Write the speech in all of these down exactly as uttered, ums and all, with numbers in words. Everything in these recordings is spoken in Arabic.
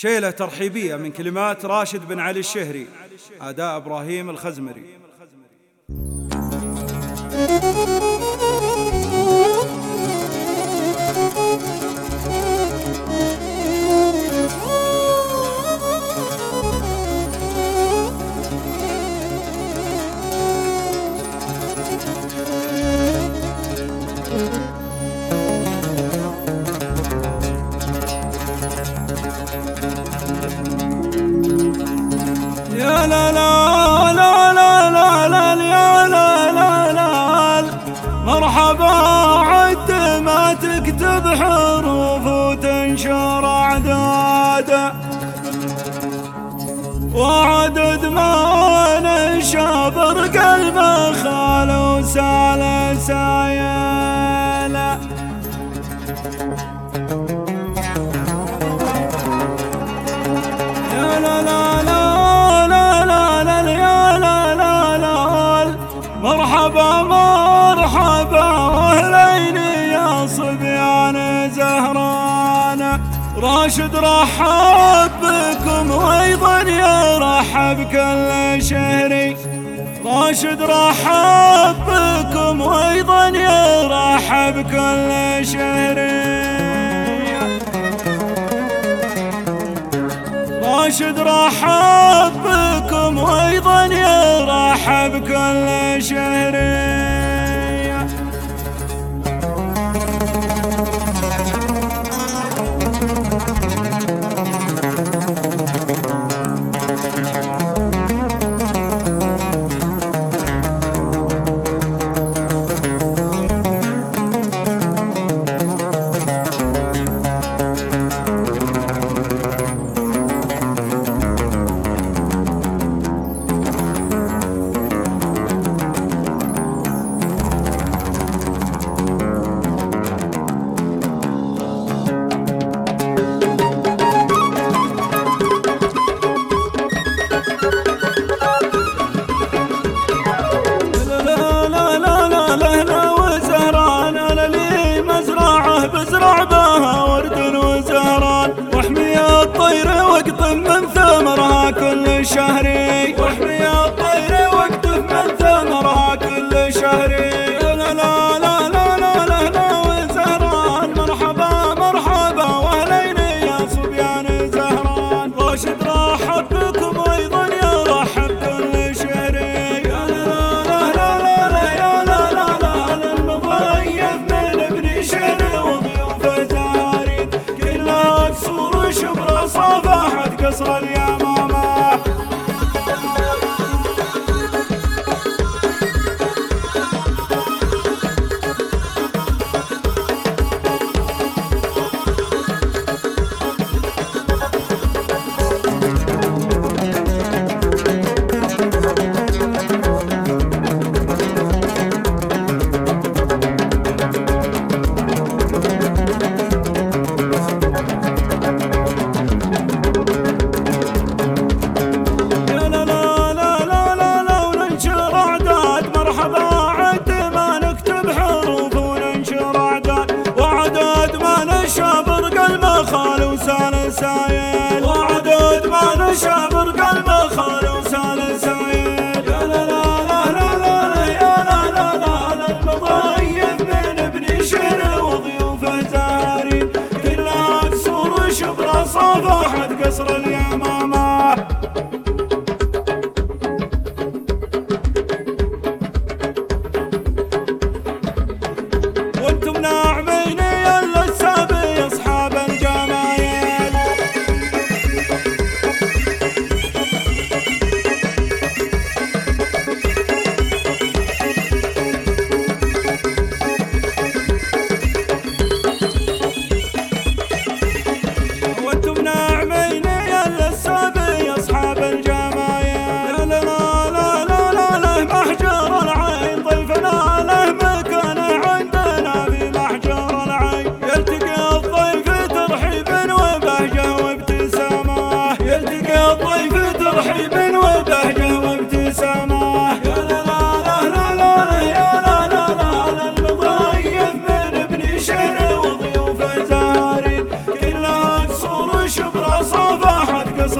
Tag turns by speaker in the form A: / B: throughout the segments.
A: شيلة ترحيبية من كلمات راشد بن علي الشهري، أداء إبراهيم الخزمري.
B: يا لا لا لا لا لا لا يا لا لا لا مرحبا عد ما تكتب حروف وتنشر أعداد، وعدد ما نشابر قلبه خال وسال سايل. يا لا لا لا مرحبا مرحبا واهلين يا صبيان زهران، راشد رحب بكم وايضا يرحب كل شهري، راشد رحب بكم وايضا يرحب كل شهري، راشد رحب بكم وايضا يرحب كل شهري. بزرع بها ورد وزهران، واحمي الطير واقطف من ثمرها كل شهري، واحمي الطير واقطف من ثمرها كل شهري. لا لا لا لا لا لا لا وزهران مرحبا مرحبا واهلين يا صبيان زهران، راشد رحب بكم وايضا يرحب كل شهري. يا لا لا لا لا لا يا لا لا لا المضيف من ابن شهري شبرا صافحت قصر اليمامة. خال وسال سايل، وعدد ما نشابر قلبه خال وسال سايل. يا لا لا لا لا لا يا لا لا لا المضيف من ابن شهر وضيوفه زارين، كلها كسور شبرا صافحت قصر اليمامة. وانتم ناعمين يا السابي اصحاب الجمايل، وانتم ناعمين يا السابي اصحاب الجمايل.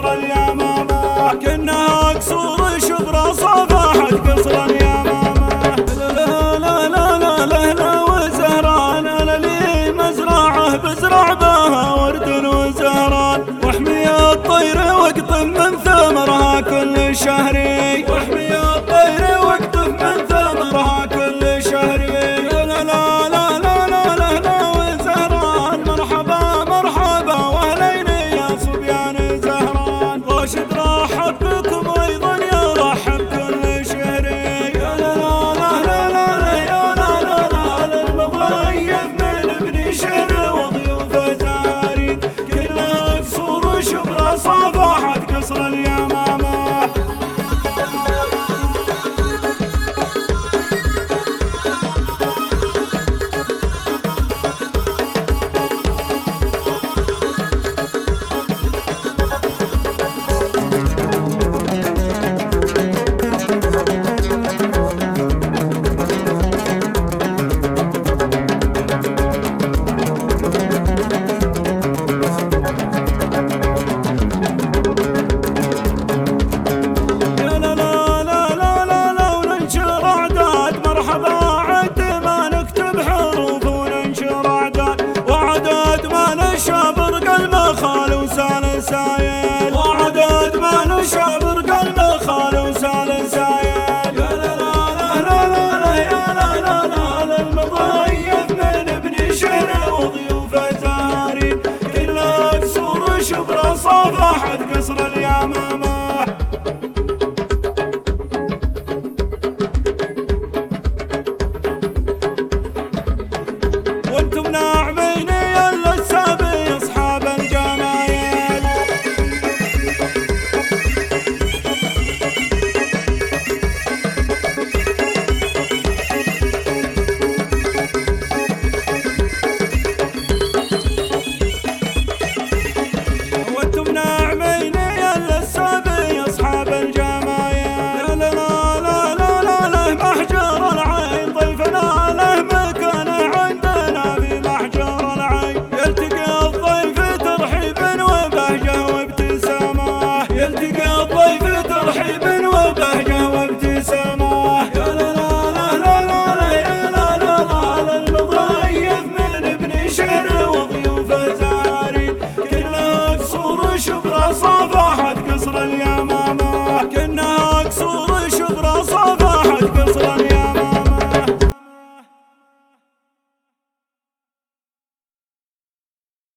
B: قصر اليمامة، كأنها قصور شبرا صافحت قصر اليمامة. لا لا لا لا لا لا وزهران، انا لي مزرعه بزرع بها ورد وزهران، واحمي الطير واقطف من ثمرها كل شهري، واحمي الطير واقطف من ثمرها كل شهري. لا لا لا لا لا لا لا وزهران، مرحبا مرحبا واهلين يا صبيان زهران، راشد رحب بكم وايضا يرحب كل شهري. يا لا لا لا لا لا يا لا لا لا المضيف من ابن شهر وضيوف زهرين، كلها قصور شبرا صافحت قصر اليمامة. سايل وعدد ما نشابر قلب خال وسال سايل. يا لا لا لا لا لا يا لا لا لا المضيف من ابن شهر وضيوف زهرين، كلها قصور شبرا صافحت قصر اليمامة.